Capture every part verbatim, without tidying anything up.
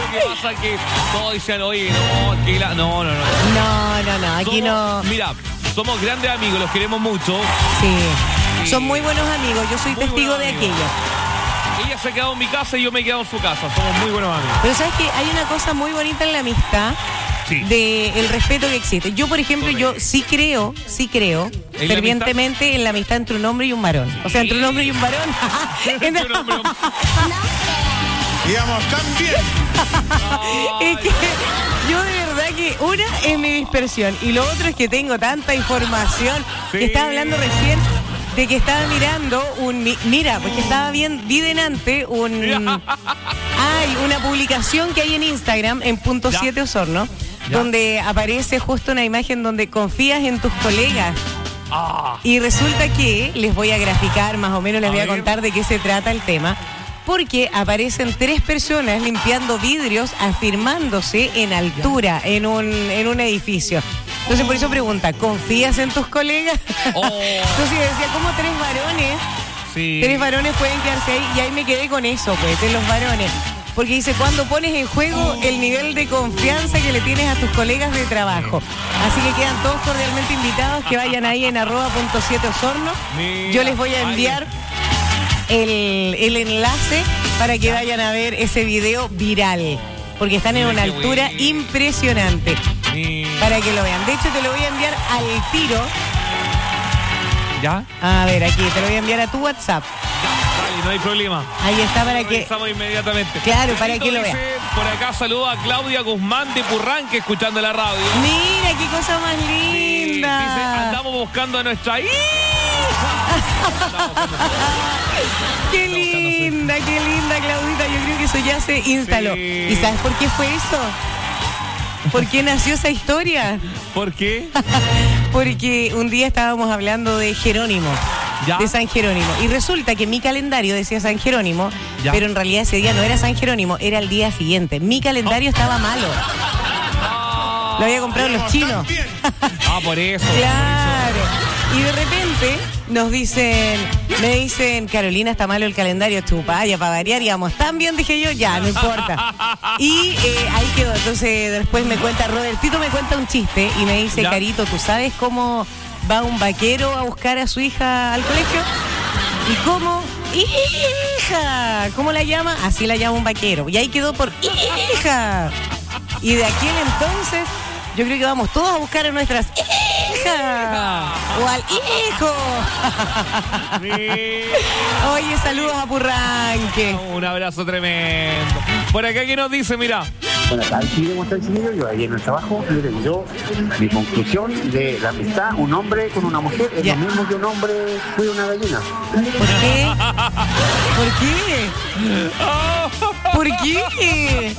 que pasa es que todos dicen, oye, no, que la... no, no, no. No, no, no, aquí somos, no. Mira, somos grandes amigos, los queremos mucho. Sí. Sí. Son muy buenos amigos, yo soy Muy testigo buenos de amigos. aquello. Ella se ha quedado en mi casa y yo me he quedado en su casa. Somos muy buenos amigos. Pero sabes que hay una cosa muy bonita en la amistad, Sí. de el respeto que existe. Yo, por ejemplo, yo sí creo, sí creo ¿En la fervientemente en la amistad entre un hombre y un varón. O sea, entre un hombre y un varón. Entre un hombre y un- Digamos, también. Es que yo de verdad que una es mi dispersión y lo otro es que tengo tanta información. Sí. Que estaba hablando recién de que estaba mirando un... mi- Mira, porque estaba bien, vi delante un... Hay una publicación que hay en Instagram, en punto Ya. siete Osorno, Ya. donde aparece justo una imagen donde confías en tus colegas. Ah, Y resulta que, les voy a graficar, más o menos les A voy a ver. contar de qué se trata el tema, porque aparecen tres personas limpiando vidrios, afirmándose en altura, en un, en un edificio. Entonces, por eso pregunta, ¿confías en tus colegas? Oh. Entonces yo decía, ¿cómo tres varones? sí. Tres varones pueden quedarse ahí, y ahí me quedé con eso, pues, de los varones. Porque dice, cuando pones en juego el nivel de confianza que le tienes a tus colegas de trabajo. Así que quedan todos cordialmente invitados que vayan ahí en arroba punto siete Osorno. Mira, Yo les voy a vaya. enviar el, el enlace para que vayan a ver ese video viral. Porque están en Mira una qué altura bueno. impresionante. Sí. Para que lo vean. De hecho, te lo voy a enviar al tiro. ¿Ya? A ver, aquí, te lo voy a enviar a tu WhatsApp. Vale, no hay problema. Ahí está para que... Revisamos inmediatamente. Claro, para Benito que lo dice, vean. Por acá saludo a Claudia Guzmán de Purranque escuchando la radio. Mira, qué cosa más Sí, linda. dice, andamos buscando a nuestra hija. Qué linda, qué linda, Claudita. Yo creo que eso ya se instaló. Sí. ¿Y sabes por qué fue eso? ¿Por qué nació esa historia? ¿Por qué? Porque un día estábamos hablando de Jerónimo, ¿Ya? de San Jerónimo. Y resulta que mi calendario decía San Jerónimo, ¿Ya? pero en realidad ese día no era San Jerónimo, era el día siguiente. Mi calendario estaba malo. Lo había comprado los chinos. También. Ah, por eso. Claro. Y de repente nos dicen, me dicen, Carolina, está malo el calendario, chupa, ya para variar, y vamos, tan bien, dije yo, ya, no importa. Y eh, ahí quedó. Entonces después me cuenta, Robertito me cuenta un chiste y me dice, Ya. Carito, ¿tú sabes cómo va un vaquero a buscar a su hija al colegio? ¿Y cómo? ¡Hija! ¿Cómo la llama? Así la llama un vaquero. Y ahí quedó por hija. Y de aquel entonces, yo creo que vamos todos a buscar a nuestras hijas. O al hijo. Sí. Oye, saludos a Purranque. Un abrazo tremendo. Por acá, ¿qué nos dice? Mira. Buenas tardes, chiquillos, ¿cómo están, chiquillos? Yo ahí en el trabajo, miren, yo, mi conclusión de la amistad, un hombre con una mujer, es Ya. lo mismo que un hombre cuida una gallina. ¿Por qué? ¿Por qué? ¿Por qué?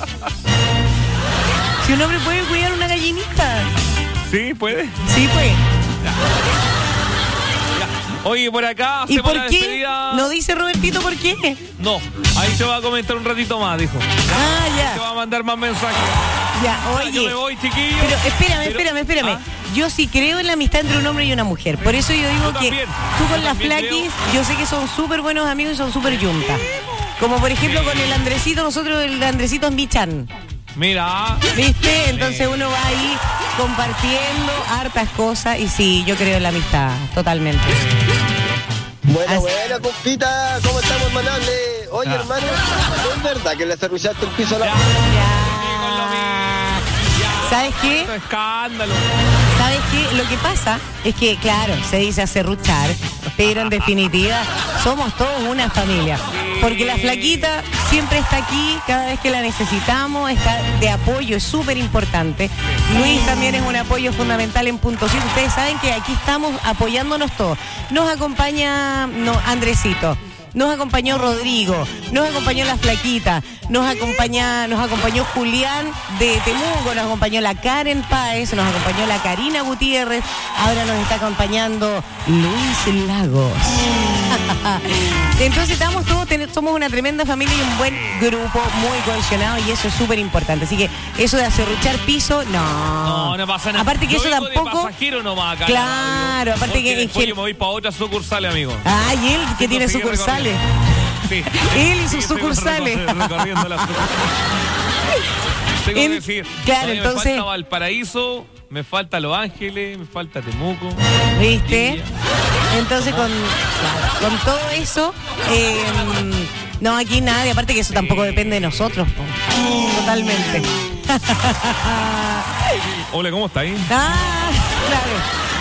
Si un hombre puede cuidar una gallinita. ¿Sí? ¿Puede? Sí, pues. Oye, por acá ¿Y hacemos por la qué? despedida. ¿No dice Robertito por qué? No, ahí se va a comentar un ratito más, dijo. Ah, Te ya. va a mandar más mensajes. Ya, Yo me oye. voy, chiquillo. Pero espérame, Pero- espérame, espérame. ¿Ah? Yo sí creo en la amistad entre un hombre y una mujer. Por eso yo digo Yo que también. tú con Yo las también flaquis, yo sé que son súper buenos amigos y son súper yuntas. Como por ejemplo Sí. con el Andresito, nosotros el Andresito es Michan. Mira. ¿Viste? Entonces Sí. uno va ahí compartiendo hartas cosas y sí, yo creo en la amistad, totalmente. Buena, Así- buena, compita. ¿Cómo estamos, hermanable? Oye, Ah. hermano, ¿es verdad que le cerruchaste el piso a la... Ya. Ya. con lo mismo. Ya. ¿Sabes qué? Esto es escándalo. ¿Sabes qué? Lo que pasa es que, claro, se dice acerruchar, pero en definitiva somos todos una familia. Porque la flaquita siempre está aquí, cada vez que la necesitamos, está de apoyo, es súper importante. Luis también es un apoyo fundamental en Punto siete. Ustedes saben que aquí estamos apoyándonos todos. Nos acompaña no, Andresito. Nos acompañó Rodrigo, nos acompañó la flaquita, nos acompaña, nos acompañó Julián de Temuco, nos acompañó la Karen Páez, nos acompañó la Karina Gutiérrez, ahora nos está acompañando Luis Lagos. Entonces estamos todos, ten- somos una tremenda familia y un buen grupo, muy cohesionado, y eso es súper importante. Así que eso de acerruchar piso, no. No, no pasa nada. Aparte que Yo eso vengo de tampoco. pasajero nomás acá. Claro, aparte Porque que en después gen- yo me voy para otras sucursales, amigo. Ay, él que tiene Sigue sucursales. recorriendo. Sí. Él y sus Sí, estoy sucursales. recorriendo las sucursales. tengo En- que decir. claro, Todavía entonces- Me falta Valparaíso, me falta Los Ángeles, me falta Temuco. ¿Viste? Villa. Entonces con, con todo eso, eh, no, aquí nadie, aparte que eso tampoco depende de nosotros, po. Totalmente. Hola, ¿cómo está ahí? Ah, claro.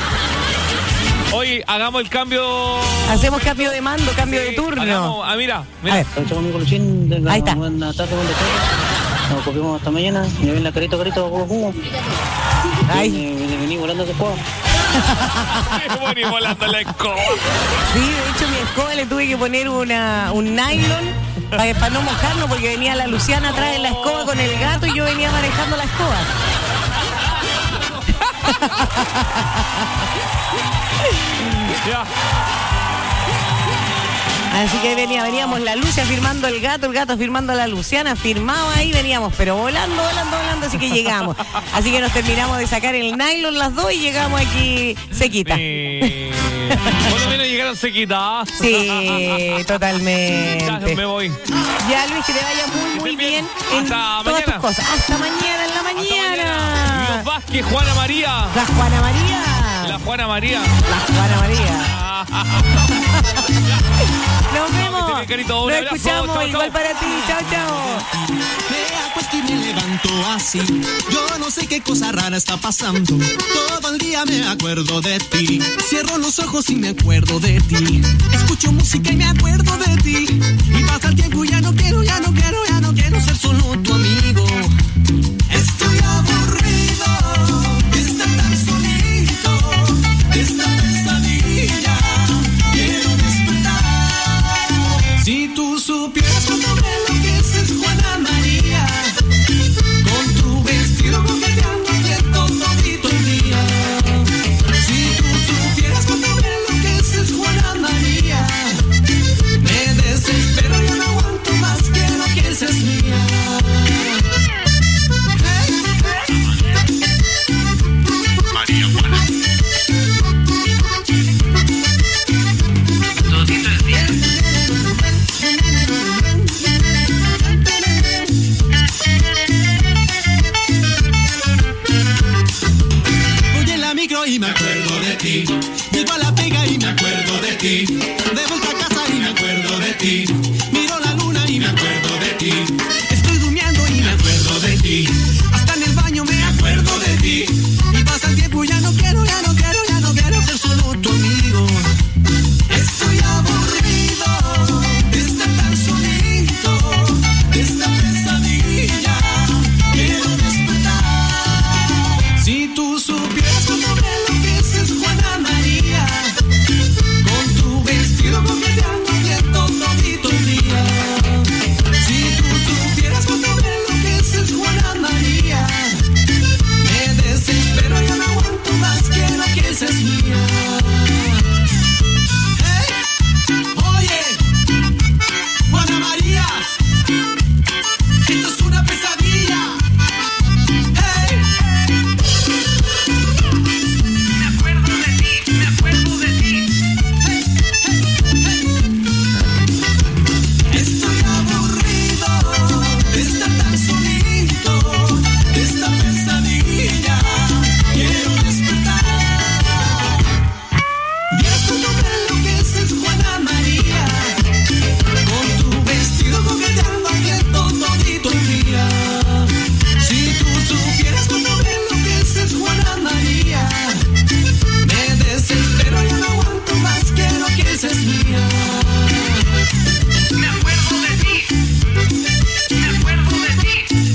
Oye, hagamos el cambio. Hacemos cambio de mando, cambio de Sí, turno. hagamos- ah, mira, A mira. ver. Chao, amigo Luchín. Tenga Ahí está. Buena tarde, buena tarde. Nos copiamos hasta mañana. Me ven la carita, carita, poco jugo. Ay. Vení, vení volando de escoba. Vení volando la escoba. Sí, de hecho mi escoba le tuve que poner una, un nylon para, para no mojarnos porque venía la Luciana atrás de la escoba con el gato y yo venía manejando la escoba. Ya. Así que venía, veníamos la Lucia firmando el gato, el gato firmando a la Luciana, firmaba ahí, veníamos, pero volando, volando, volando, así que llegamos. Así que nos terminamos de sacar el nylon las dos y llegamos aquí sequita. Eh, Por lo menos llegaron sequitas. Sí, Ya, totalmente. me voy. Ya, Luis, que te vaya muy, muy Estén bien. bien en Hasta todas mañana. tus cosas. Hasta mañana en la Hasta mañana. Los Vázquez, Juana María. La Juana María. La Juana María. La Juana María. Nos que vemos. esté bien, Carito. Un Nos abrazo. escuchamos. Chao, chao. Igual para ti. Chao, chao. Me acuesto y me levanto así. Yo no sé qué cosa rara está pasando. Todo el día me acuerdo de ti. Cierro los ojos y me acuerdo de ti. Escucho música y me acuerdo de ti. Y pasa el tiempo y ya no quiero, ya no quiero, ya no quiero ser solo tu amigo. Estoy aburrido de estar tan solito, de esta pesadilla. Quiero despertar. Si tú supieras cuánto me enloqueces, Juana María, con tu vestido coqueteando de todito el día. Si tú supieras cuánto me enloqueces, Juana María, me desespero, yo no aguanto más, quiero que seas mía. María Juana. Todito el día. Voy en la micro y me acuerdo de ti. Llego a la pega y me acuerdo de ti. De vuelta a casa y me acuerdo de ti. Miro la luna y me acuerdo de ti. Estoy durmiendo y me acuerdo de ti. Hasta en el baño me acuerdo de ti. Y pasa el tiempo y ya no quiero, ya no quiero, ya no quiero ser solo tu amigo. Estoy aburrido de estar tan solito, de esta pesadilla. Quiero despertar. Si tú supieras cuánto me enloqueces, Juana María, con tu vestido coqueteando de todito el día. Si tú supieras cuánto me enloqueces, Juana María, me desespero, yo no aguanto más, quiero que seas mía. Hey, oye, Juana María, esto es una pesadilla. Hey, me acuerdo de ti, me acuerdo de ti. Hey, hey, hey. Estoy aburrido de estar tan solito, de esta pesadilla. Quiero despertar. Vieras cuando me enloqueces, Juana María, con tu vestido coqueteando de todito el día. Si tú supieras cuando me enloqueces, Juana María, me desespero, yo no aguanto más, quiero que seas mía. Me acuerdo de ti, me acuerdo de ti.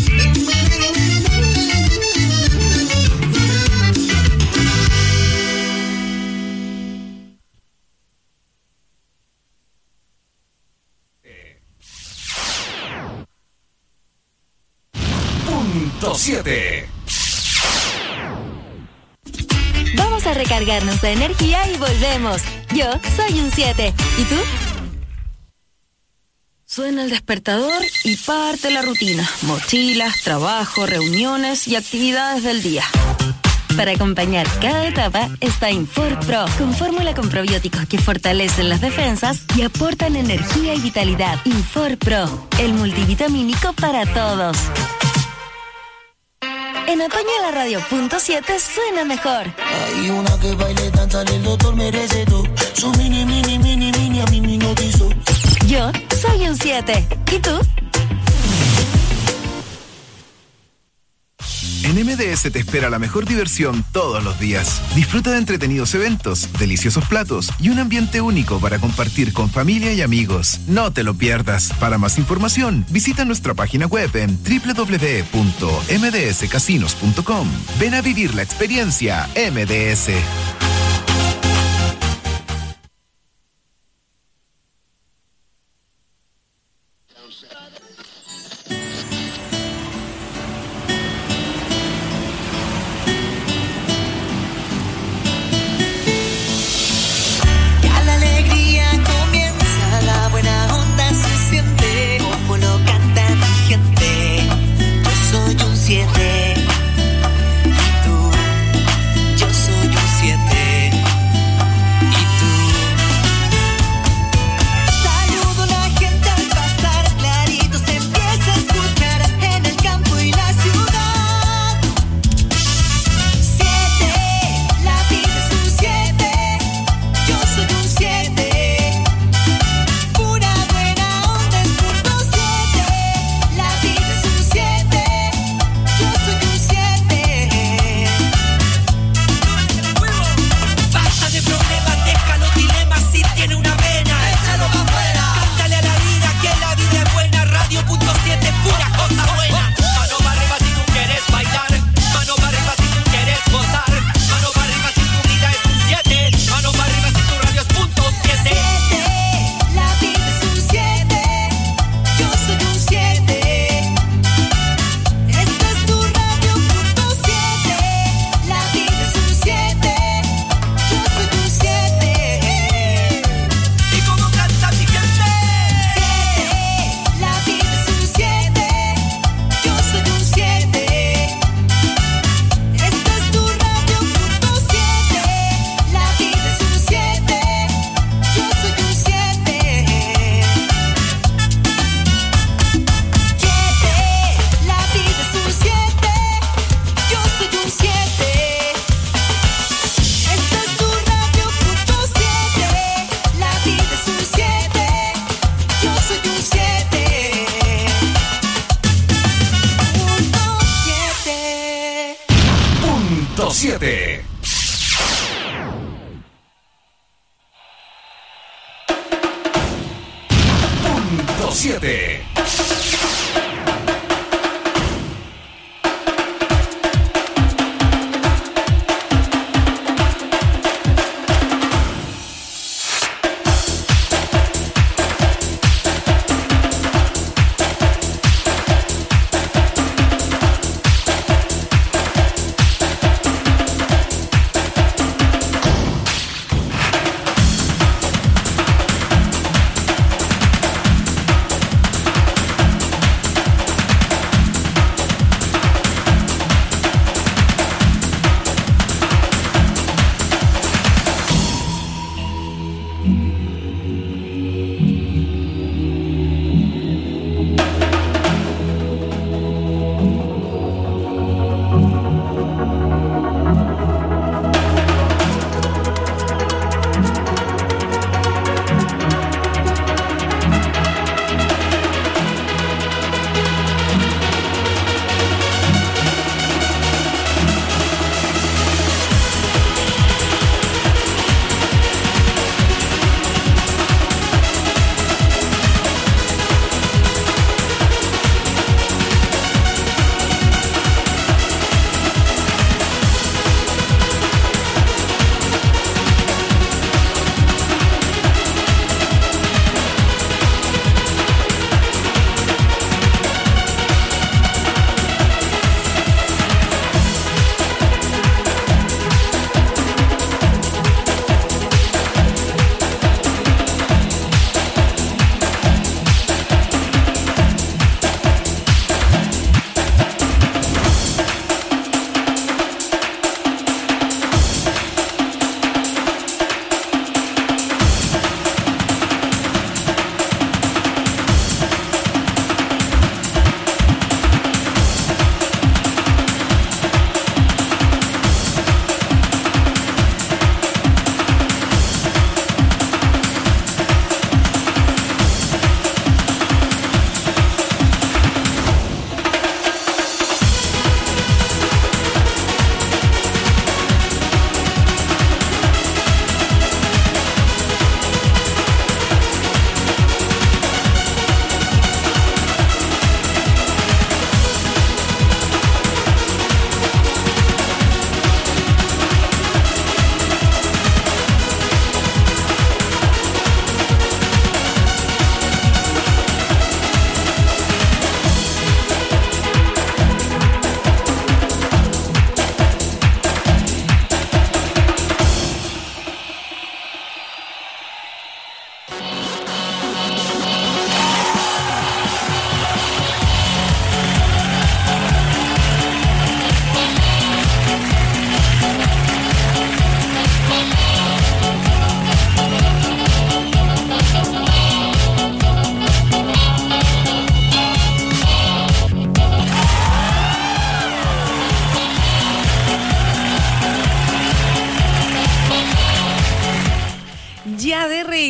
Punto siete. Vamos a recargarnos de energía y volvemos. Yo soy un siete. ¿Y tú? Suena el despertador y parte la rutina. Mochilas, trabajo, reuniones y actividades del día. Para acompañar cada etapa está Infor Pro, con fórmula con probióticos que fortalecen las defensas y aportan energía y vitalidad. Infor Pro, el multivitamínico para todos. En apañalaradio punto siete suena mejor. Hay una que baile danza, el doctor merece todo. Su mini, mini, mini, mini, a mí me hipnotizó. Yo soy un siete. ¿Y tú? En M D S te espera la mejor diversión todos los días. Disfruta de entretenidos eventos, deliciosos platos y un ambiente único para compartir con familia y amigos. No te lo pierdas. Para más información, visita nuestra página web en doble u doble u doble u punto m d s casinos punto com. Ven a vivir la experiencia M D S. siete. Punto siete.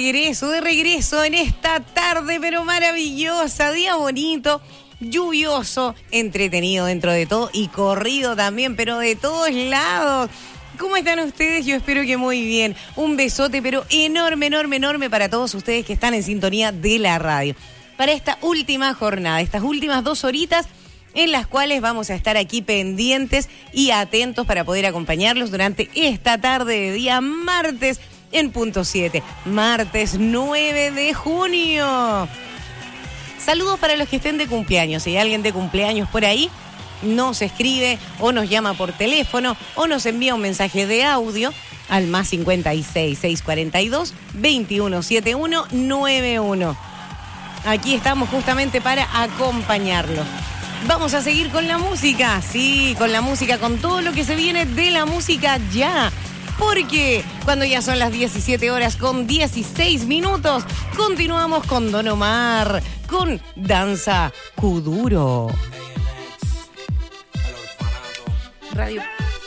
regreso, de regreso en esta tarde, pero maravillosa, día bonito, lluvioso, entretenido dentro de todo y corrido también, pero de todos lados. ¿Cómo están ustedes? Yo espero que muy bien. Un besote, pero enorme, enorme, enorme para todos ustedes que están en sintonía de la radio. Para esta última jornada, estas últimas dos horitas en las cuales vamos a estar aquí pendientes y atentos para poder acompañarlos durante esta tarde de día martes en punto siete. Martes nueve de junio. Saludos para los que estén de cumpleaños. Si hay alguien de cumpleaños por ahí, nos escribe o nos llama por teléfono o nos envía un mensaje de audio al más cincuenta y seis, seiscientos cuarenta y dos, veintiuno setenta y uno noventa y uno. Aquí estamos justamente para acompañarlo. Vamos a seguir con la música, sí, con la música, con todo lo que se viene de la música ya. Porque cuando ya son las diecisiete horas con dieciséis minutos, continuamos con Don Omar, con Danza Kuduro. Radio.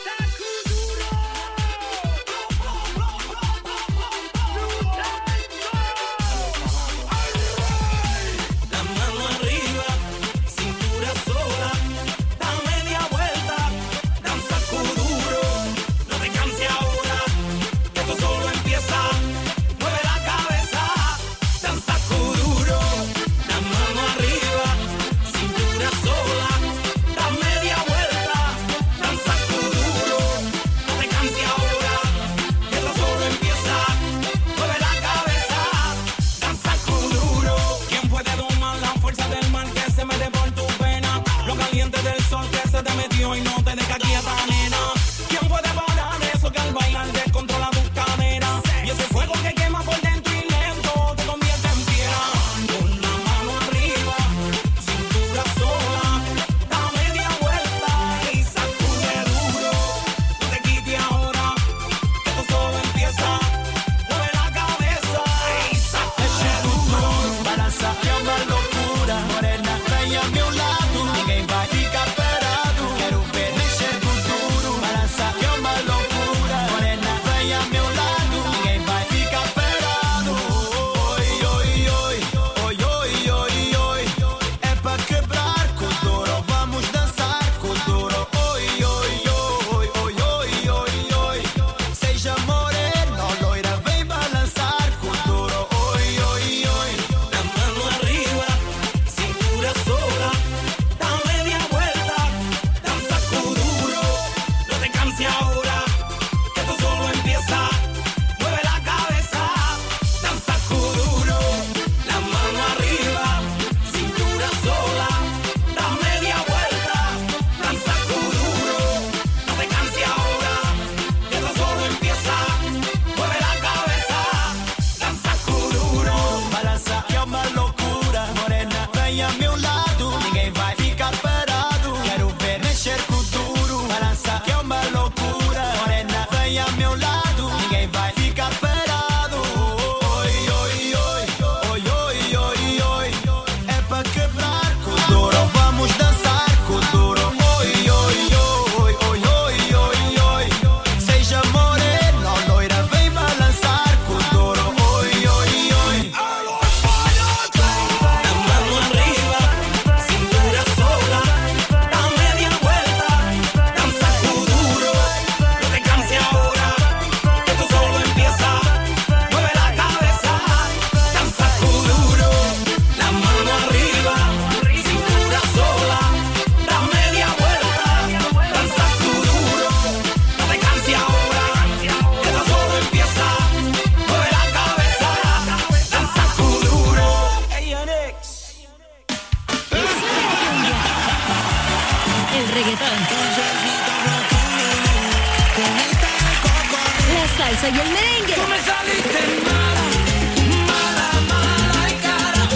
salsa y el merengue. Tú me saliste mala, mala, mala y cara.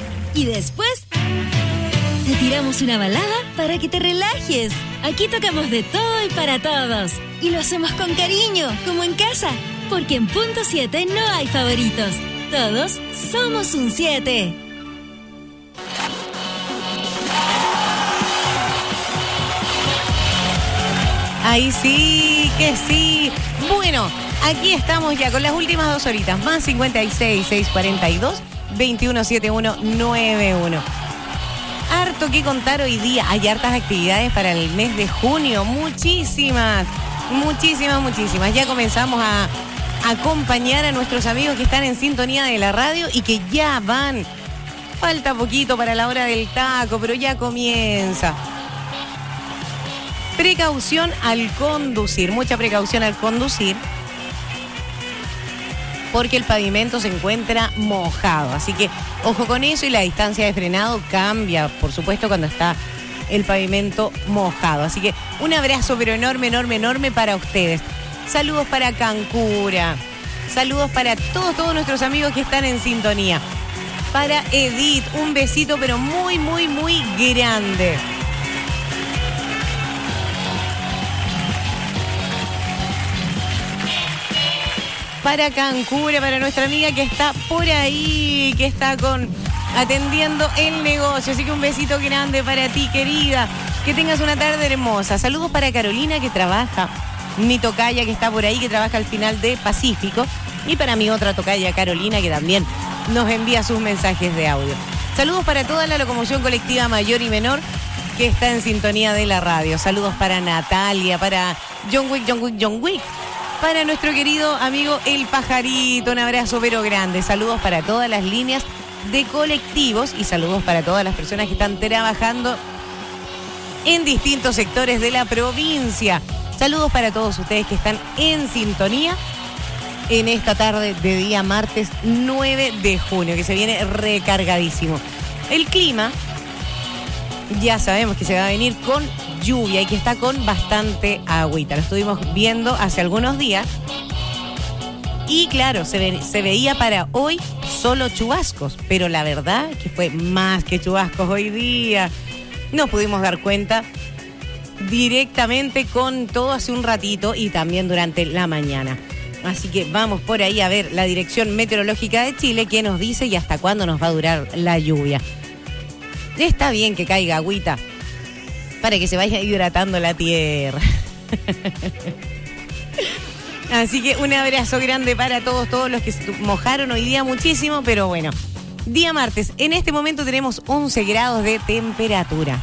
Y después te tiramos una balada para que te relajes. Aquí tocamos de todo y para todos. Y lo hacemos con cariño, como en casa. Porque en Punto siete no hay favoritos. Todos somos un siete. Ahí sí, que sí. Bueno, Aquí estamos ya con las últimas dos horitas. Más cincuenta y seis, seiscientos cuarenta y dos, veintiuno setenta y uno noventa y uno. Harto que contar hoy día. Hay hartas actividades para el mes de junio. Muchísimas, muchísimas, muchísimas. Ya comenzamos a acompañar a nuestros amigos que están en sintonía de la radio y que ya van. Falta poquito para la hora del taco, pero ya comienza. Precaución al conducir, mucha precaución al conducir, porque el pavimento se encuentra mojado. Así que ojo con eso, y la distancia de frenado cambia, por supuesto, cuando está el pavimento mojado. Así que un abrazo, pero enorme, enorme, enorme para ustedes. Saludos para Cancura, saludos para todos, todos nuestros amigos que están en sintonía. Para Edith, un besito, pero muy, muy, muy grande. Para Cancura, para nuestra amiga que está por ahí, que está con atendiendo el negocio. Así que un besito grande para ti, querida. Que tengas una tarde hermosa. Saludos para Carolina, que trabaja. Mi tocaya, que está por ahí, que trabaja al final de Pacífico. Y para mi otra tocaya, Carolina, que también nos envía sus mensajes de audio. Saludos para toda la locomoción colectiva mayor y menor que está en sintonía de la radio. Saludos para Natalia, para John Wick, John Wick, John Wick. Para nuestro querido amigo El Pajarito, un abrazo pero grande. Saludos para todas las líneas de colectivos y saludos para todas las personas que están trabajando en distintos sectores de la provincia. Saludos para todos ustedes que están en sintonía en esta tarde de día martes nueve de junio, que se viene recargadísimo. El clima, ya sabemos que se va a venir con lluvia y que está con bastante agüita. Lo estuvimos viendo hace algunos días. Y claro, se, ve, se veía para hoy solo chubascos, pero la verdad es que fue más que chubascos hoy día. Nos pudimos dar cuenta directamente con todo hace un ratito y también durante la mañana. Así que vamos por ahí a ver la Dirección Meteorológica de Chile, qué nos dice y hasta cuándo nos va a durar la lluvia. Está bien que caiga agüita para que se vaya hidratando la tierra. Así que un abrazo grande para todos, todos los que se mojaron hoy día muchísimo, pero bueno. Día martes, en este momento tenemos once grados de temperatura.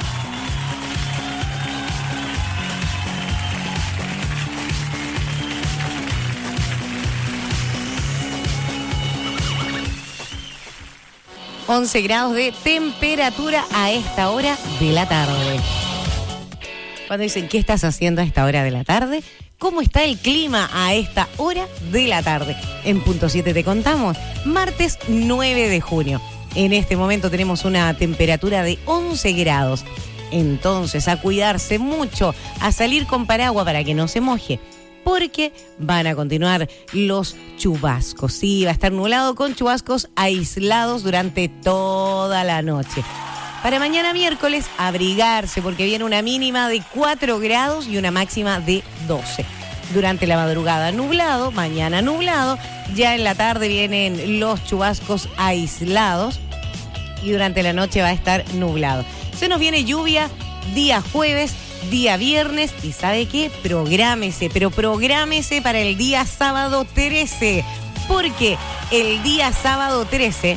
once grados de temperatura a esta hora de la tarde. Cuando dicen, ¿qué estás haciendo a esta hora de la tarde? ¿Cómo está el clima a esta hora de la tarde? En punto siete te contamos, martes nueve de junio. En este momento tenemos una temperatura de once grados. Entonces, a cuidarse mucho, a salir con paraguas para que no se moje, porque van a continuar los chubascos. Sí, va a estar nublado con chubascos aislados durante toda la noche. Para mañana miércoles, abrigarse porque viene una mínima de cuatro grados y una máxima de doce. Durante la madrugada nublado, mañana nublado, ya en la tarde vienen los chubascos aislados y durante la noche va a estar nublado. Se nos viene lluvia día jueves, día viernes, y ¿sabe qué? Prográmese, pero prográmese para el día sábado trece, porque el día sábado trece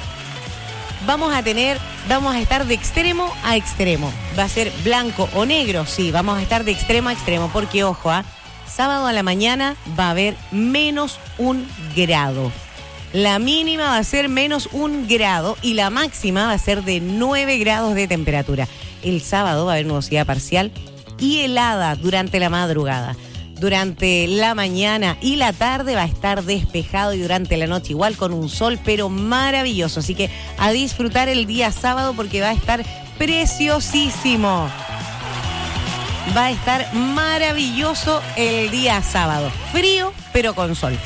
vamos a tener, vamos a estar de extremo a extremo. Va a ser blanco o negro, sí, vamos a estar de extremo a extremo, porque ojo, ¿ah? Sábado a la mañana va a haber menos un grado. La mínima va a ser menos un grado y la máxima va a ser de nueve grados de temperatura. El sábado va a haber nubosidad parcial y helada durante la madrugada. Durante la mañana y la tarde va a estar despejado y durante la noche igual con un sol, pero maravilloso. Así que a disfrutar el día sábado porque va a estar preciosísimo. Va a estar maravilloso el día sábado. Frío, pero con sol.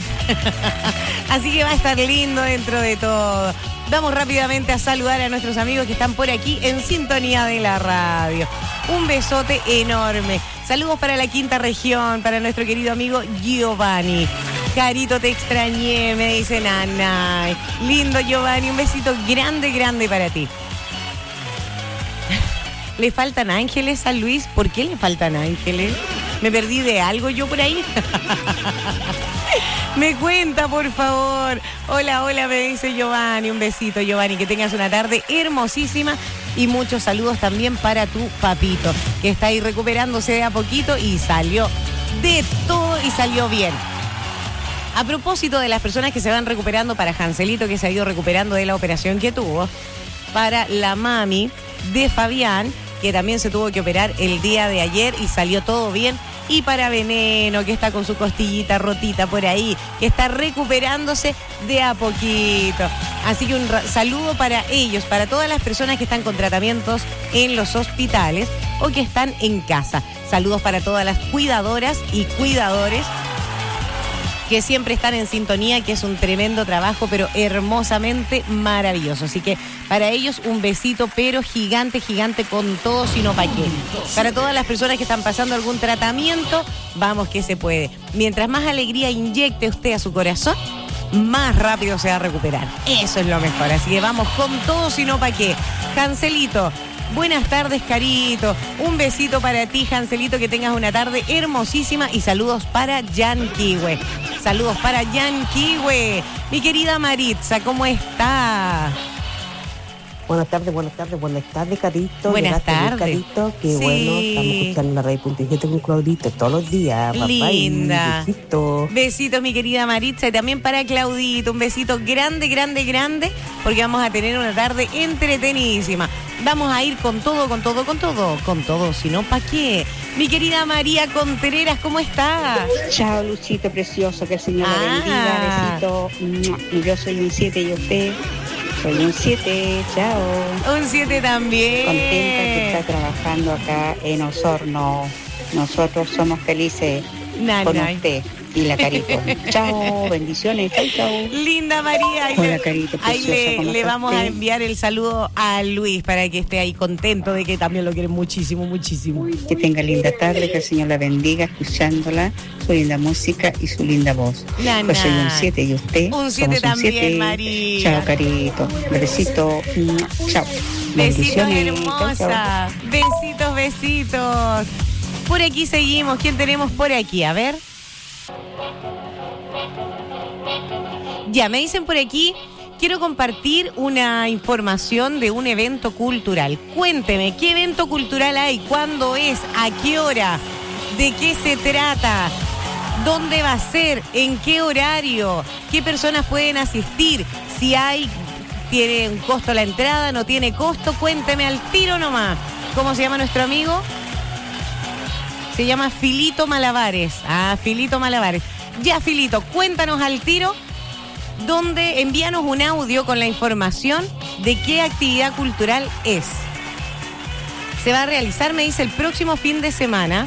Así que va a estar lindo dentro de todo. Vamos rápidamente a saludar a nuestros amigos que están por aquí en sintonía de la radio. Un besote enorme. Saludos para la quinta región, para nuestro querido amigo Giovanni. Carito, te extrañé, me dice Nana. Lindo Giovanni, un besito grande, grande para ti. ¿Le faltan ángeles a Luis? ¿Por qué le faltan ángeles? ¿Me perdí de algo yo por ahí? Me cuenta, por favor. Hola, hola, me dice Giovanni. Un besito, Giovanni. Que tengas una tarde hermosísima. Y muchos saludos también para tu papito, que está ahí recuperándose de a poquito y salió de todo y salió bien. A propósito de las personas que se van recuperando, para Hanselito, que se ha ido recuperando de la operación que tuvo, para la mami de Fabián, que también se tuvo que operar el día de ayer y salió todo bien, y para Veneno, que está con su costillita rotita por ahí, que está recuperándose de a poquito. Así que un saludo para ellos, para todas las personas que están con tratamientos en los hospitales o que están en casa. Saludos para todas las cuidadoras y cuidadores que siempre están en sintonía, que es un tremendo trabajo, pero hermosamente maravilloso. Así que para ellos un besito, pero gigante, gigante, con todo, sino pa' qué. Para todas las personas que están pasando algún tratamiento, vamos que se puede. Mientras más alegría inyecte usted a su corazón, más rápido se va a recuperar. Eso es lo mejor. Así que vamos con todo, sino pa' qué. Hanselito, buenas tardes, Carito. Un besito para ti, Hanselito, que tengas una tarde hermosísima y saludos para Jan Kiwe. Saludos para Jan Kiwe. Mi querida Maritza, ¿cómo está? Buenas tardes, buenas tardes, buenas tardes, Carito. Buenas tardes. Carito, que sí. Bueno, estamos escuchando la radio punto i con Claudito todos los días. Linda. Besito. Besitos, mi querida Maritza, y también para Claudito. Un besito grande, grande, grande, porque vamos a tener una tarde entretenidísima. Vamos a ir con todo, con todo, con todo, con todo, si no, ¿pa' qué? Mi querida María Contreras, ¿cómo está? Chao, Luchito precioso, que el Señor ah. la bendiga, besito. Yo soy un siete y usted soy un siete, chao. Un siete también. Contenta que está trabajando acá en Osorno. Nosotros somos felices nah, con nah. usted y la Carito. Chao, bendiciones, chao, chao. Linda María. Ahí Hola, le, Carito, ahí preciosa, le, le vamos estás? a enviar el saludo a Luis para que esté ahí contento de que también lo quiere muchísimo, muchísimo. Que tenga linda tarde, que el Señor la bendiga escuchándola, su linda música y su linda voz. Nah, pues nah. soy un siete y usted. Un siete también, siete. María. Chao, Carito. Besito. Chao. Besitos, hermosa. Besitos, besitos. Por aquí seguimos. ¿Quién tenemos por aquí? A ver. Ya, me dicen por aquí, quiero compartir una información de un evento cultural. Cuénteme, ¿qué evento cultural hay? ¿Cuándo es? ¿A qué hora? ¿De qué se trata? ¿Dónde va a ser? ¿En qué horario? ¿Qué personas pueden asistir? Si hay, ¿tiene un costo la entrada? ¿No tiene costo? Cuénteme al tiro nomás. ¿Cómo se llama nuestro amigo? Se llama Filito Malabares. Ah, Filito Malabares. Ya, Filito, cuéntanos al tiro, donde envíanos un audio con la información de qué actividad cultural es. Se va a realizar, me dice, el próximo fin de semana.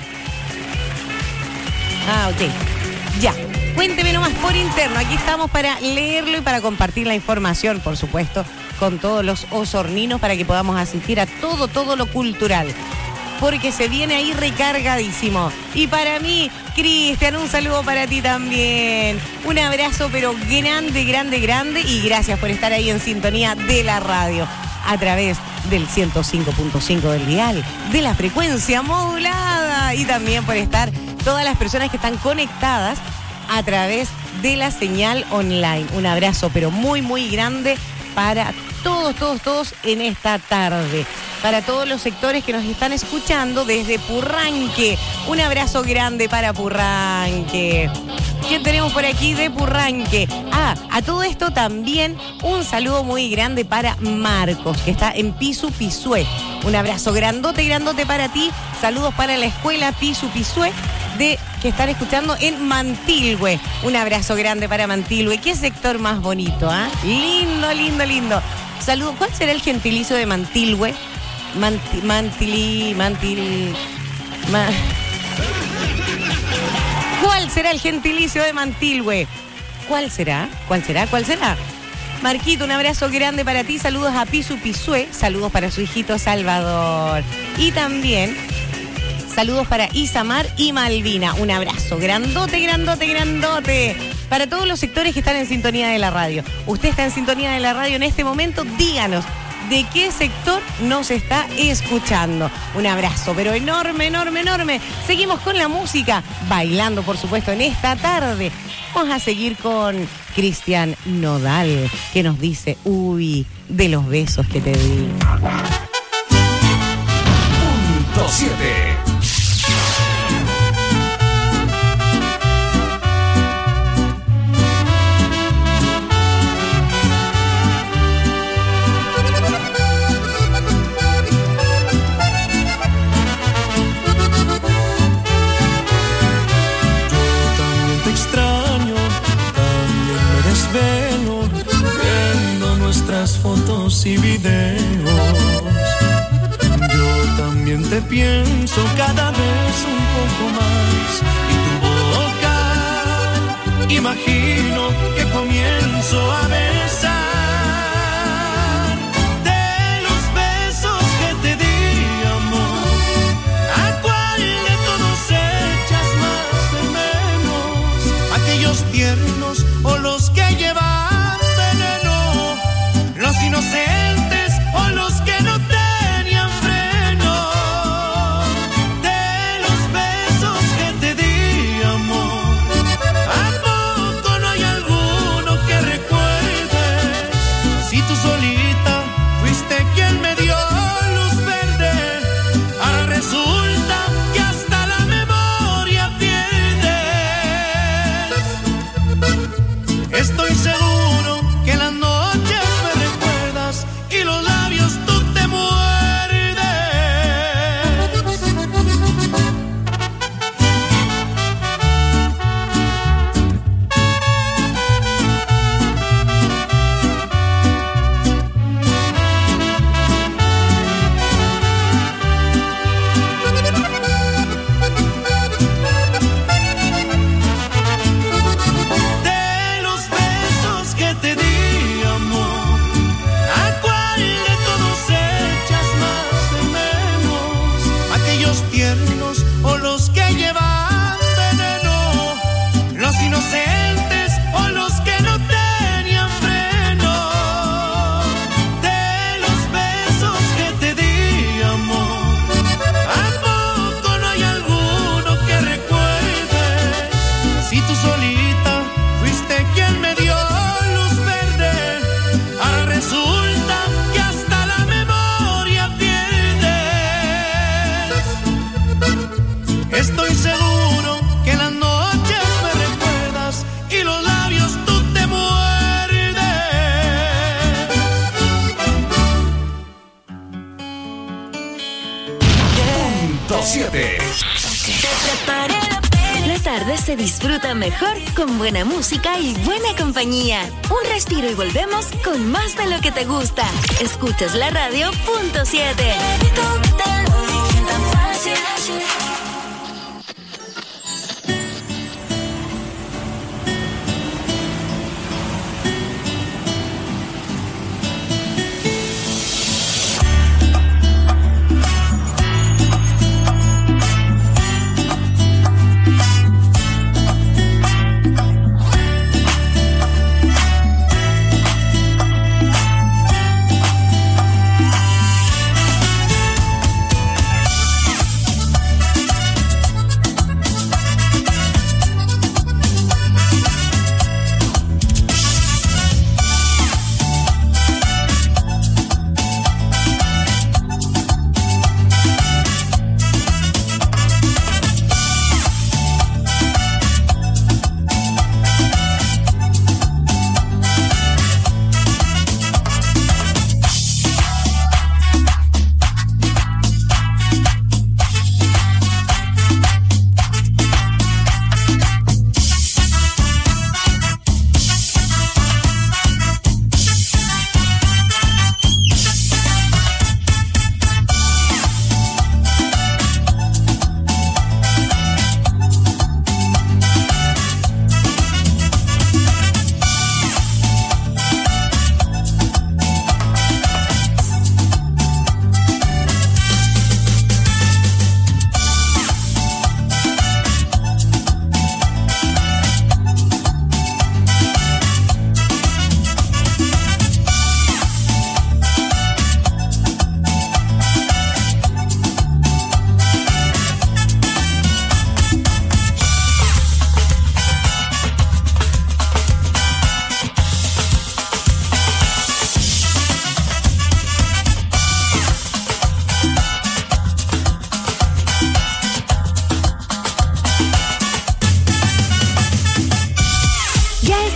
Ah, ok. Ya, cuénteme nomás por interno. Aquí estamos para leerlo y para compartir la información, por supuesto, con todos los osorninos para que podamos asistir a todo, todo lo cultural. Porque se viene ahí recargadísimo. Y para mí, Cristian, un saludo para ti también. Un abrazo, pero grande, grande, grande. Y gracias por estar ahí en sintonía de la radio. A través del ciento cinco punto cinco del dial, de la frecuencia modulada. Y también por estar todas las personas que están conectadas a través de la señal online. Un abrazo, pero muy, muy grande para todos, todos, todos en esta tarde. Para todos los sectores que nos están escuchando desde Purranque. Un abrazo grande para Purranque. ¿Quién tenemos por aquí de Purranque? Ah, a todo esto también un saludo muy grande para Marcos, que está en Pisu Pisué. Un abrazo grandote, grandote para ti. Saludos para la escuela Pisu Pisué, de que están escuchando en Mantilhue. Un abrazo grande para Mantilhue. Qué sector más bonito, ¿ah? ¿eh? Lindo, lindo, lindo. Saludos. ¿Cuál será el gentilicio de Mantilhue? Manti, mantili, mantil, ma... ¿Cuál será el gentilicio de Mantilhue? ¿Cuál será? ¿Cuál será? ¿Cuál será? Marquito, un abrazo grande para ti. Saludos a Pisu Pisué. Saludos para su hijito Salvador. Y también saludos para Isamar y Malvina. Un abrazo grandote, grandote, grandote. Para todos los sectores que están en sintonía de la radio. Usted está en sintonía de la radio en este momento. Díganos, de qué sector nos está escuchando. Un abrazo, pero enorme, enorme, enorme. Seguimos con la música, bailando, por supuesto, en esta tarde. Vamos a seguir con Cristian Nodal, que nos dice, uy, de los besos que te di. Punto siete. Fotos y videos. Yo también te pienso cada vez un poco más. Y tu boca, imagino que comienzo a besar. De los besos que te di, amor, ¿a cuál de todos echas más de menos? ¿Aquellos tiernos o los que llevan los inocentes o los que no tenían freno? De los besos que te di, amor, ¿a poco no hay alguno que recuerdes? Si tú solita fuiste quien me dio luz verde, ahora resulta que hasta la memoria pierdes. Estoy seguro que la noche y los labios tú te muerdes. De los besos que te di, amor, tiernos o los que llevan veneno, los inocentes o los que no tenían freno. De los besos que te di, amor, ¿a poco no hay alguno que recuerdes? Si tú solita fuiste quien me dio luz verde, ahora resulta que hasta la memoria pierdes. Estoy seguro que en las noches me recuerdas y los labios tú te muerdes. Punto siete. La tarde se disfruta mejor con buena música y buena compañía. Un respiro y volvemos con más de lo que te gusta. Escuchas la radio Punto siete.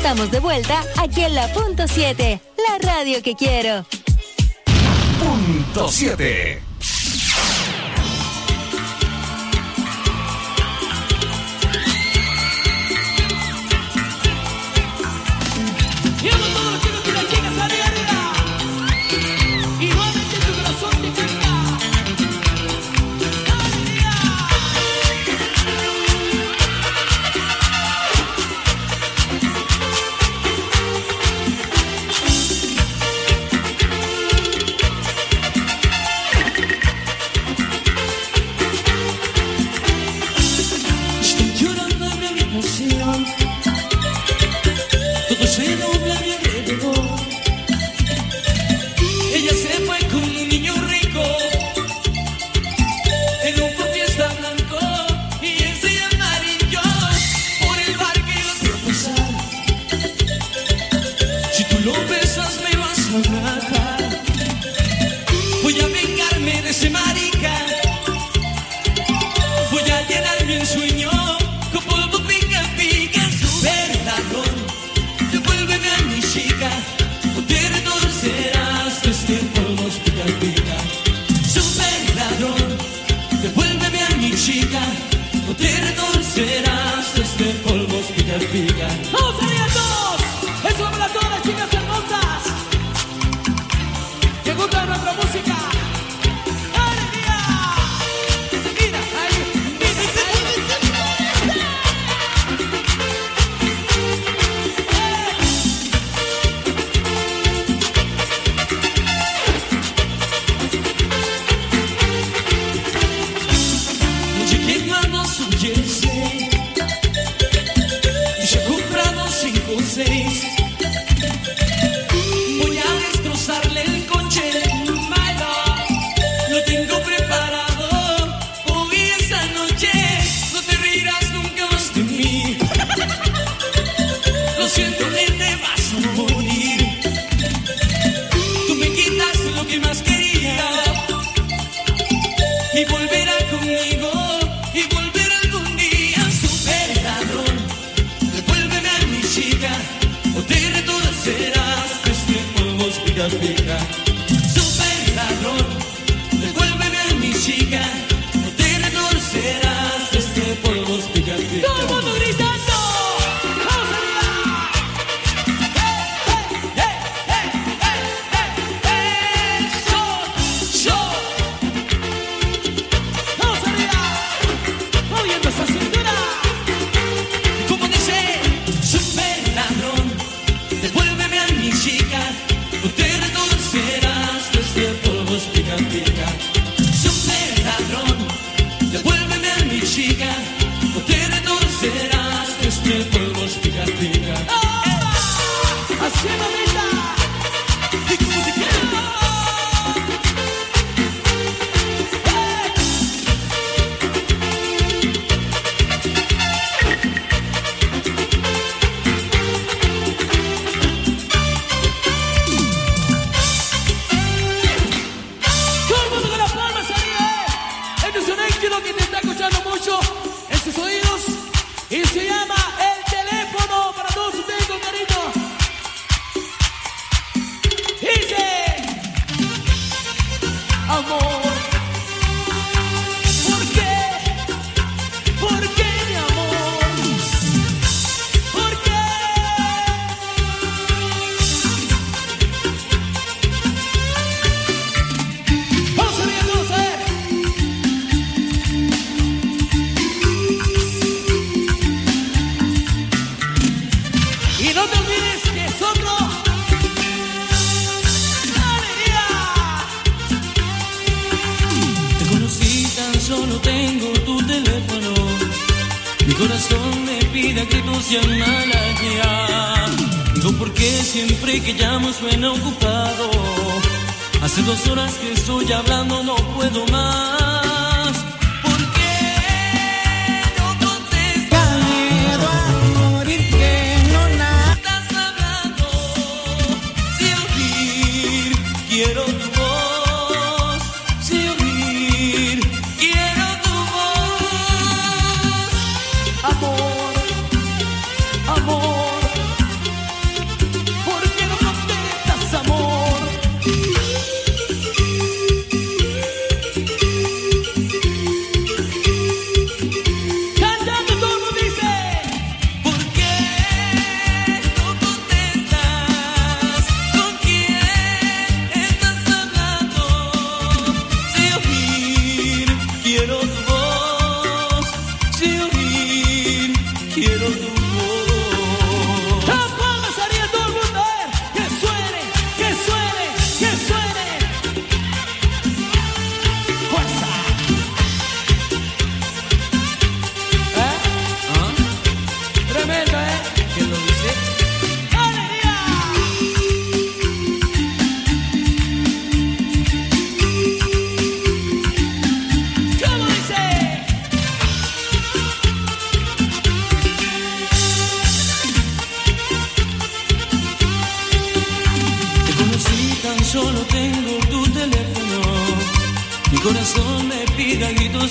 estamos de vuelta aquí en la punto siete, la radio que quiero. Punto siete.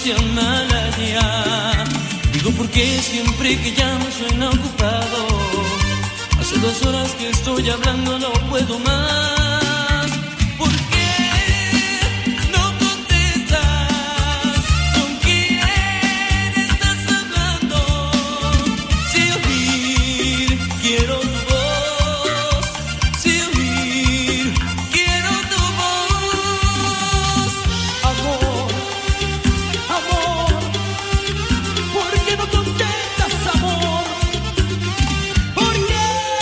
sean malas ya. Digo porque siempre que llamo suena ocupado. Hace dos horas que estoy hablando, no puedo más. ¿Por qué no contestas? ¿Con quién estás hablando? Si oír, quiero tu voz. Si oír, quiero tu voz. Amor, amor, ¿por qué no contestas, amor? ¿Por qué?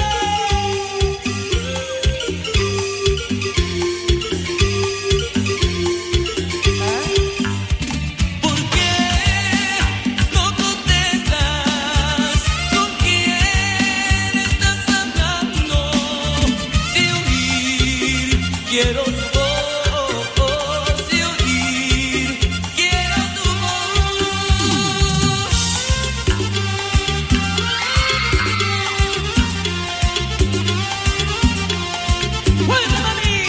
Quiero tu voz, si oír, quiero tu voz. ¡Buena, mami!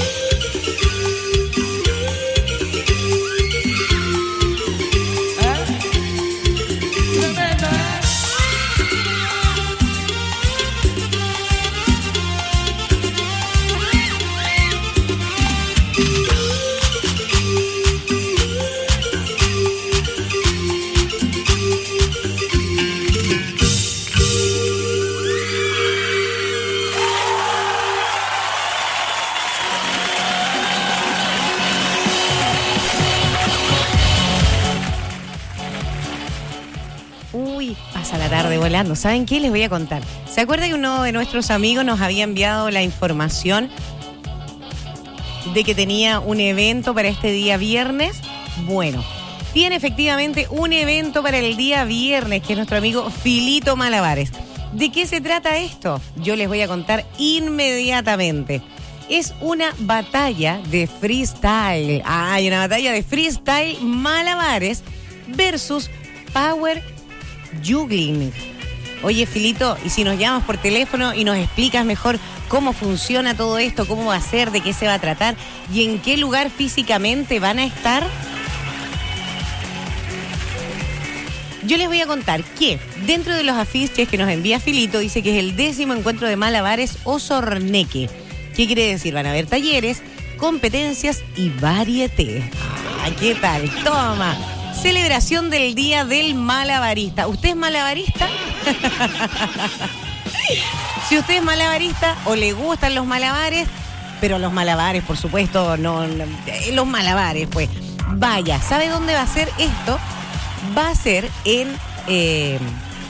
¿Eh? Tremenda, ¿eh? Uy, pasa la tarde volando. ¿Saben qué? Les voy a contar. ¿Se acuerda que uno de nuestros amigos nos había enviado la información de que tenía un evento para este día viernes? Bueno, tiene efectivamente un evento para el día viernes, que es nuestro amigo Filito Malabares. ¿De qué se trata esto? Yo les voy a contar inmediatamente. Es una batalla de freestyle. Ah, hay una batalla de freestyle malabares versus power juggling. Oye, Filito, ¿y si nos llamas por teléfono y nos explicas mejor cómo funciona todo esto, cómo va a ser, de qué se va a tratar y en qué lugar físicamente van a estar? Yo les voy a contar que dentro de los afiches que nos envía Filito dice que es el décimo encuentro de malabares Osorneque. ¿Qué quiere decir? Van a haber talleres, competencias y varieté. Ah, ¿qué tal? Toma. Celebración del Día del Malabarista. ¿Usted es malabarista? Si usted es malabarista o le gustan los malabares, pero los malabares, por supuesto, no, no los malabares, pues, vaya, ¿sabe dónde va a ser esto? Va a ser en eh,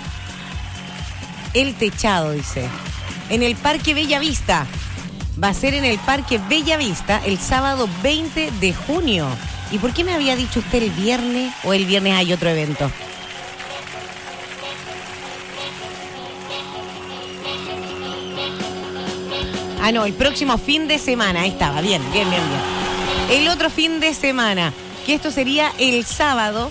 El Techado, dice. En el Parque Bellavista. Va a ser en el Parque Bellavista el sábado veinte de junio. ¿Y por qué me había dicho usted el viernes o el viernes hay otro evento? Ah, no, el próximo fin de semana. Ahí estaba, bien, bien, bien, bien. El otro fin de semana, que esto sería el sábado.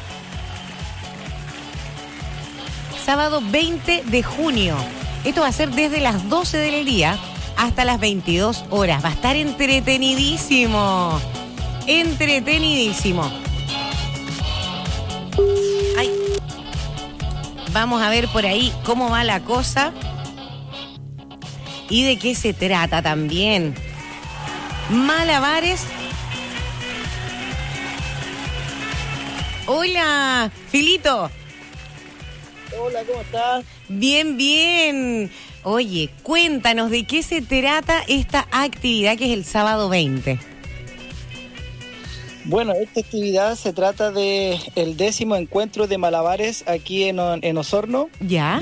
Sábado veinte de junio. Esto va a ser desde las doce del día hasta las veintidós horas. Va a estar entretenidísimo. Entretenidísimo. Ay. Vamos a ver por ahí cómo va la cosa y de qué se trata también. Malabares. Hola, Filito. Hola, ¿cómo estás? Bien, bien. Oye, cuéntanos de qué se trata esta actividad que es el sábado veinte. Bueno, esta actividad se trata de el décimo encuentro de malabares aquí en, en Osorno. ¿Ya?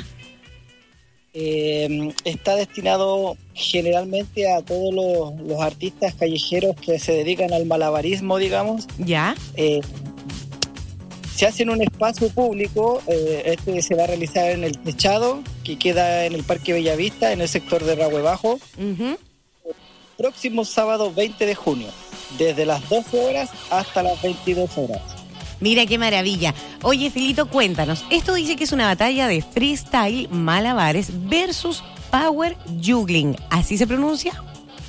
Eh, está destinado generalmente a todos los, los artistas callejeros que se dedican al malabarismo, digamos. ¿Ya? Eh, se hace en un espacio público. Eh, este se va a realizar en el Techado, que queda en el Parque Bellavista, en el sector de Rahue Bajo. Uh-huh. Próximo sábado veinte de junio. Desde las doce horas hasta las veintidós horas. Mira qué maravilla. Oye, Filito, cuéntanos. Esto dice que es una batalla de freestyle malabares versus power juggling. ¿Así se pronuncia?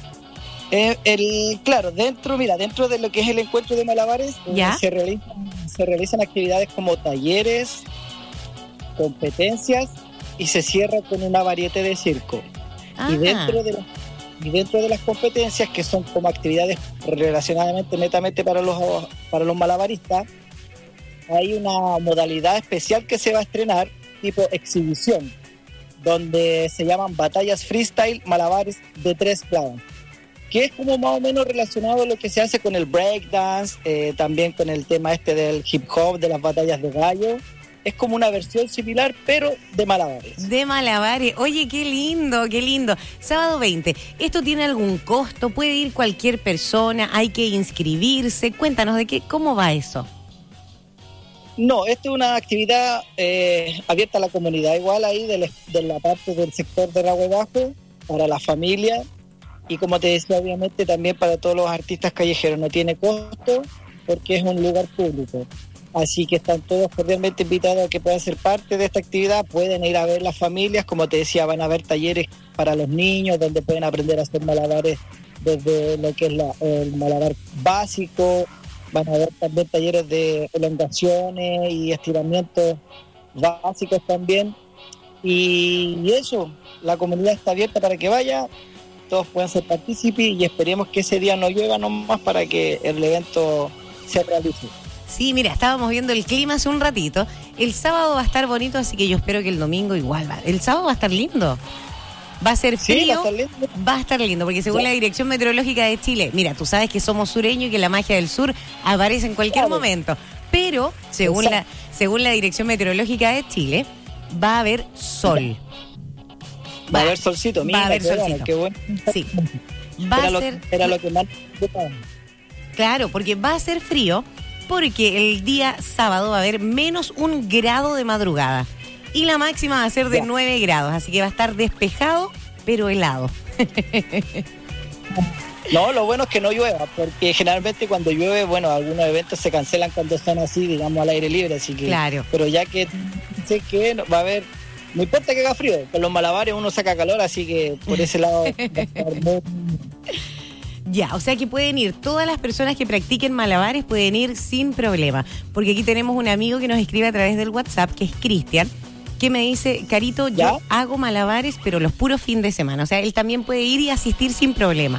Eh, el, claro, dentro, mira, dentro de lo que es el encuentro de malabares, ¿Ya? eh, se realizan se realizan actividades como talleres, competencias y se cierra con una variedad de circo. Ah. Y dentro de las Y dentro de las competencias, que son como actividades relacionadamente netamente para los, para los malabaristas, hay una modalidad especial que se va a estrenar, tipo exhibición, donde se llaman batallas freestyle malabares de tres clavos, que es como más o menos relacionado a lo que se hace con el breakdance, eh, también con el tema este del hip hop, de las batallas de gallo. Es como una versión similar, pero de malabares. De malabares. Oye, qué lindo, qué lindo. Sábado veinte. ¿Esto tiene algún costo? ¿Puede ir cualquier persona? ¿Hay que inscribirse? Cuéntanos de qué, cómo va eso. No, esto es una actividad eh, abierta a la comunidad, igual ahí de la, de la parte del sector de Ragüe Bajo, para la familia y, como te decía, obviamente también para todos los artistas callejeros. No tiene costo porque es un lugar público. Así que están todos cordialmente invitados a que puedan ser parte de esta actividad. Pueden ir a ver las familias, como te decía, van a haber talleres para los niños donde pueden aprender a hacer malabares desde lo que es la, el malabar básico. Van a haber también talleres de elongaciones y estiramientos básicos también. Y, y eso, la comunidad está abierta para que vaya, todos puedan ser partícipes y esperemos que ese día no llueva nomás para que el evento se realice. Sí, mira, estábamos viendo el clima hace un ratito. El sábado va a estar bonito, así que yo espero que el domingo igual va. El sábado va a estar lindo. Va a ser frío, sí, va a estar lindo, va a estar lindo porque según sí. la Dirección Meteorológica de Chile, mira, tú sabes que somos sureños y que la magia del sur aparece en cualquier claro. momento. Pero, según la, según la Dirección Meteorológica de Chile, va a haber sol. Va, va a haber solcito, mira, va a haber qué solcito. Bueno, qué bueno. Sí. Va era, a lo, ser... era lo que más... Claro, porque va a ser frío. Porque el día sábado va a haber menos un grado de madrugada. Y la máxima va a ser de ya. nueve grados. Así que va a estar despejado, pero helado. No, lo bueno es que no llueva. Porque generalmente cuando llueve, bueno, algunos eventos se cancelan cuando están así, digamos, al aire libre. Así que, claro. Pero ya que sé que va a haber... No importa que haga frío. Con los malabares uno saca calor, así que por ese lado va a estar muy... Ya, o sea que pueden ir, todas las personas que practiquen malabares pueden ir sin problema, porque aquí tenemos un amigo que nos escribe a través del WhatsApp, que es Cristian, que me dice, Carito, yo ¿Ya? hago malabares, pero los puros fin de semana, o sea, él también puede ir y asistir sin problema.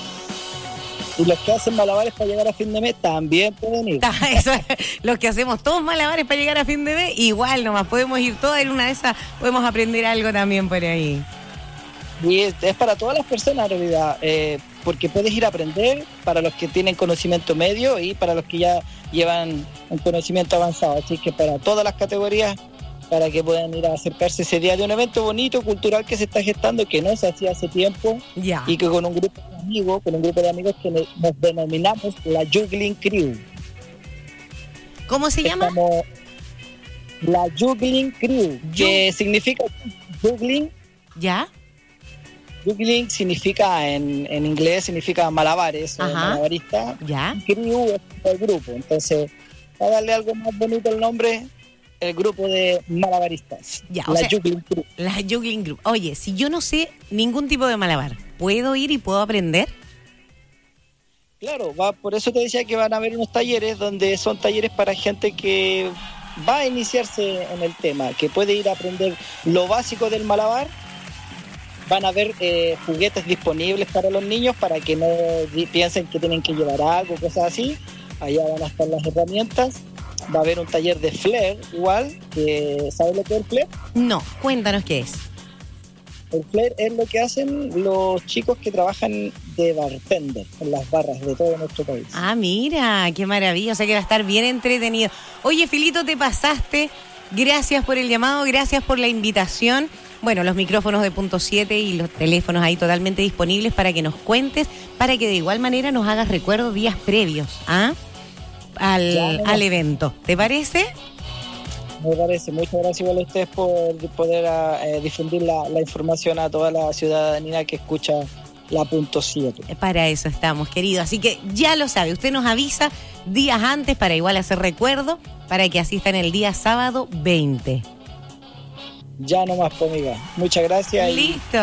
Y los que hacen malabares para llegar a fin de mes también pueden ir. Eso, los que hacemos todos malabares para llegar a fin de mes, igual nomás, podemos ir todas en una de esas, podemos aprender algo también por ahí. Y es, es para todas las personas en realidad, eh, porque puedes ir a aprender para los que tienen conocimiento medio y para los que ya llevan un conocimiento avanzado. Así que para todas las categorías, para que puedan ir a acercarse ese día de un evento bonito, cultural que se está gestando, que no se hacía hace tiempo, ya. y que con un grupo de amigos, con un grupo de amigos que nos denominamos la Juggling Crew. ¿Cómo se llama? Estamos, la Juggling Crew, Jug- que significa juggling. ¿Ya? Juggling significa, en, en inglés, significa malabares, o malabarista. ¿Ya? Crew es el grupo. Entonces, para darle algo más bonito al nombre, el grupo de malabaristas. Ya, la o sea, Juggling Crew. La Juggling Crew. Oye, si yo no sé ningún tipo de malabar, ¿puedo ir y puedo aprender? Claro, va, por eso te decía que van a haber unos talleres donde son talleres para gente que va a iniciarse en el tema, que puede ir a aprender lo básico del malabar. Van a haber eh, juguetes disponibles para los niños para que no di- piensen que tienen que llevar algo, cosas así. Allá van a estar las herramientas. Va a haber un taller de flair igual. Que, ¿sabes lo que es el flair? No, cuéntanos qué es. El flair es lo que hacen los chicos que trabajan de bartender en las barras de todo nuestro país. Ah, mira, qué maravilla. O sea que va a estar bien entretenido. Oye, Filito, te pasaste. Gracias por el llamado, gracias por la invitación. Bueno, los micrófonos de Punto siete y los teléfonos ahí totalmente disponibles para que nos cuentes, para que de igual manera nos hagas recuerdos días previos ¿ah? al, Ya, no, al evento. ¿Te parece? Me parece. Muchas gracias igual a ustedes por poder eh, difundir la, la información a toda la ciudadanía que escucha la Punto siete. Para eso estamos, querido. Así que ya lo sabe, usted nos avisa días antes para igual hacer recuerdo, para que asistan el día sábado veinte. Ya nomás, pues, amiga. Muchas gracias. Listo.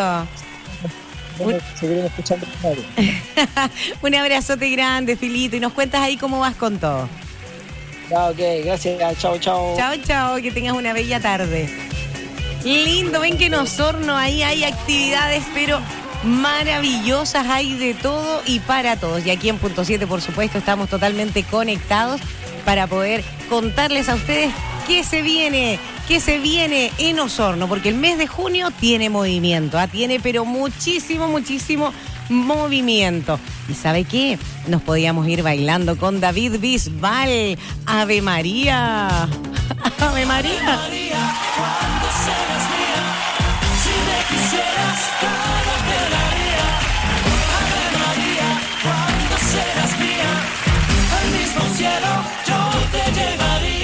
Y bueno, seguiremos escuchando. Un abrazote grande, Filito, y nos cuentas ahí cómo vas con todo. Ya, ok, gracias. Chao, chao. Chao, chao, que tengas una bella tarde. Lindo, ven que en Osorno ahí hay actividades, pero maravillosas, hay de todo y para todos. Y aquí en Punto siete, por supuesto, estamos totalmente conectados para poder contarles a ustedes qué se viene, qué se viene en Osorno, porque el mes de junio tiene movimiento, ¿ah? Tiene pero muchísimo, muchísimo movimiento. ¿Y sabe qué? Nos podíamos ir bailando con David Bisbal. Ave María. Ave María. Cuando serás mía, si me quisieras todo te daría. Ave María, cuando serás mía, al mismo cielo yo te llevaría.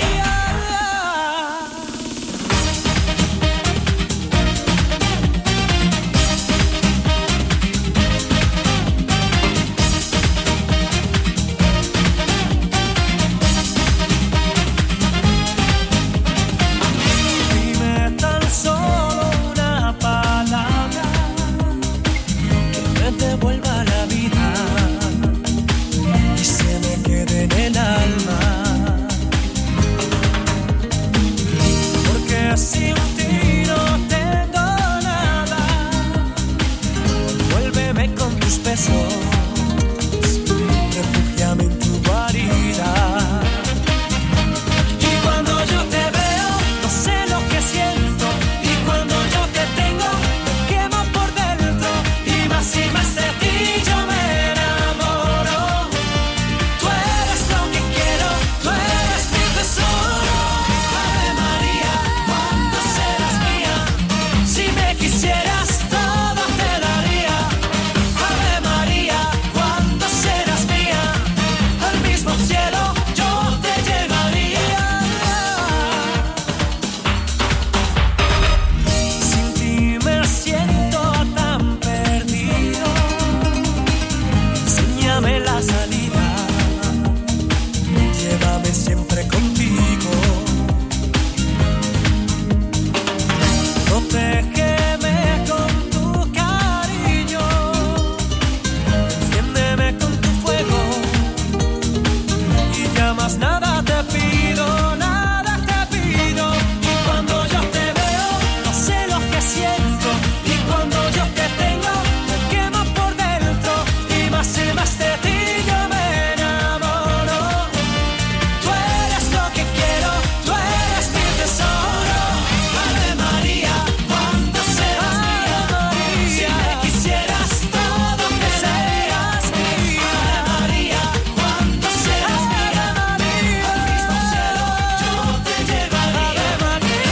Sin ti no tengo nada. Vuélveme con tus besos, refúgiame en tu guarida. Y cuando yo te veo, no sé lo que siento. Y cuando yo te tengo, me quemo por dentro. Y más y más de ti yo me enamoro. Tú eres lo que quiero, tú eres mi tesoro. Ave María, cuando serás mía, si me quisieras todo te daría. Ave María, cuando serás mía, al mismo cielo yo te llevaría. Sin ti me siento tan perdido. Enséñame la salida, llévame siempre contigo. Protégeme con tu cariño, enciéndeme con tu fuego, y ya más nada te pido, nada te pido. Y cuando yo te veo, no sé lo que siento. Y cuando yo te tengo, me quemo por dentro. Y más y más de ti yo me enamoro. Tú eres lo que quiero, tú eres mi tesoro. Ave María, cuando serás mía, si me quisieras todo te serías mía. Ave María, cuando serás mía, al mismo cielo yo te llevaría. Ave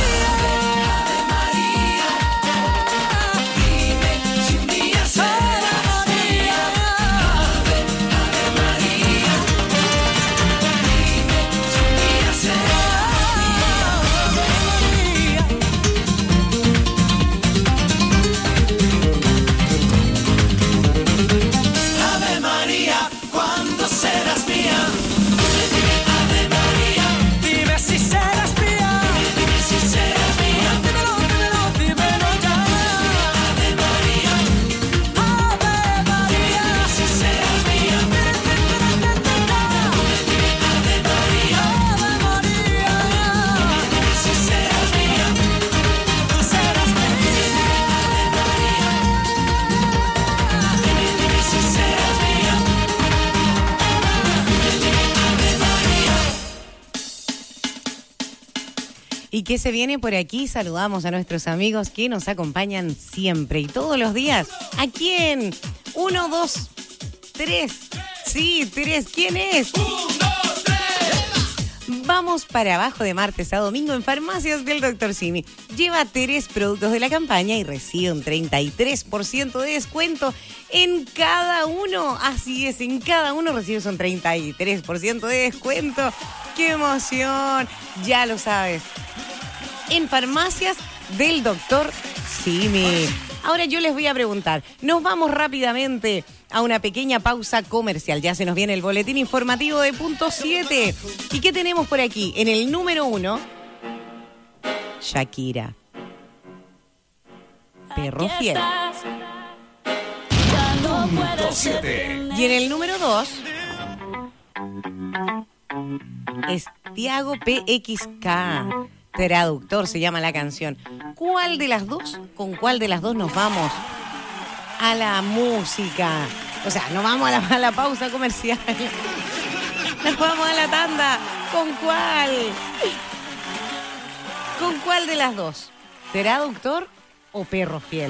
María, dime si un día serás mía. Ave, Ave María, dime si un día serás mía. Ave María, cuando serás mía. Ave María, dime si serás mía. Dime si serás mía. Dímelo, dímelo, dímelo ya. Ave María, Ave María, si serás mía. Ave María, Ave María, dime si serás mía. Tú serás mía. Ave María, dime, dime si serás mía. Ave María. ¿Y qué se viene por aquí? Saludamos a nuestros amigos que nos acompañan siempre y todos los días. ¿A quién? Uno, dos, tres. Sí, tres. ¿Quién es? Vamos para abajo de martes a domingo en Farmacias del doctor Simi. Lleva tres productos de la campaña y recibe un treinta y tres por ciento de descuento en cada uno. Así es, en cada uno recibes un treinta y tres por ciento de descuento. ¡Qué emoción! Ya lo sabes. En Farmacias del doctor Simi. Ahora yo les voy a preguntar. Nos vamos rápidamente a una pequeña pausa comercial. Ya se nos viene el boletín informativo de Punto siete. ¿Y qué tenemos por aquí? En el número uno, Shakira. Perro fiel. Punto siete. Y en el número dos, es Santiago P X K. Traductor se llama la canción. ¿Cuál de las dos? ¿Con cuál de las dos nos vamos a la música? O sea, nos vamos a la, a la pausa comercial. Nos vamos a la tanda. ¿Con cuál? ¿Con cuál de las dos? ¿Traductor o perro fiel?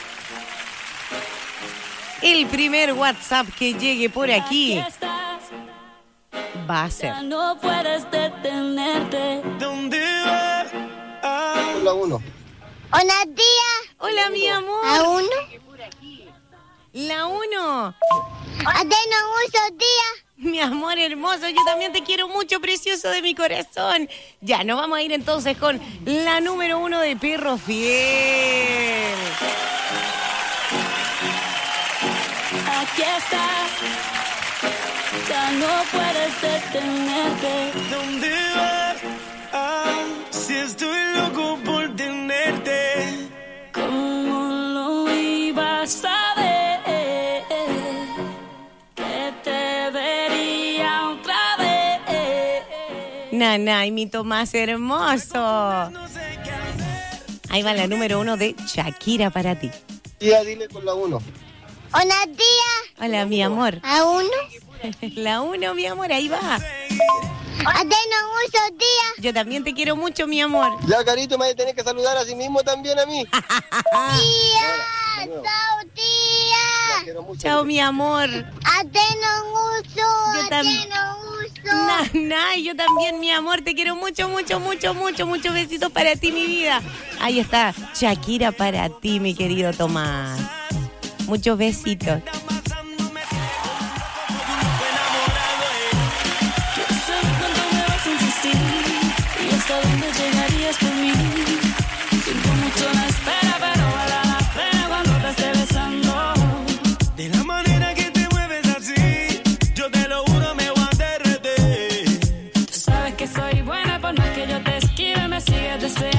El primer WhatsApp que llegue por aquí va a ser. Ya no puedes detenerte. ¿Dónde vas? La uno. Hola, tía. Hola, mi amor. ¿La uno? La uno. Ateno mucho, tía. Mi amor hermoso, yo también te quiero mucho, precioso de mi corazón. Ya, nos vamos a ir entonces con la número uno de Perro Fiel. Aquí estás, ya no puedes detenerte. ¿Dónde vas? Ah, si estoy loco por tenerte. ¿Cómo lo ibas a ver? Que te vería otra vez. Nana, y mi Tomás hermoso. Ahí va la número uno de Shakira para ti. Tía, dile con la uno. Hola, tía. Hola, mi amor. ¿La uno? La uno, mi amor, ahí va. Ateno mucho, tía. Yo también te quiero mucho, mi amor. Ya, carito, me vas a tener que saludar a sí mismo también a mí. Tía, chao, tía. Quiero mucho. Chao, mi amor. Ateno mucho, Yo también. ateno mucho. Nana, yo también, mi amor, te quiero mucho, mucho, mucho, mucho, muchos besitos para ti, mi vida. Ahí está, Shakira para ti, mi querido Tomás. Muchos besitos.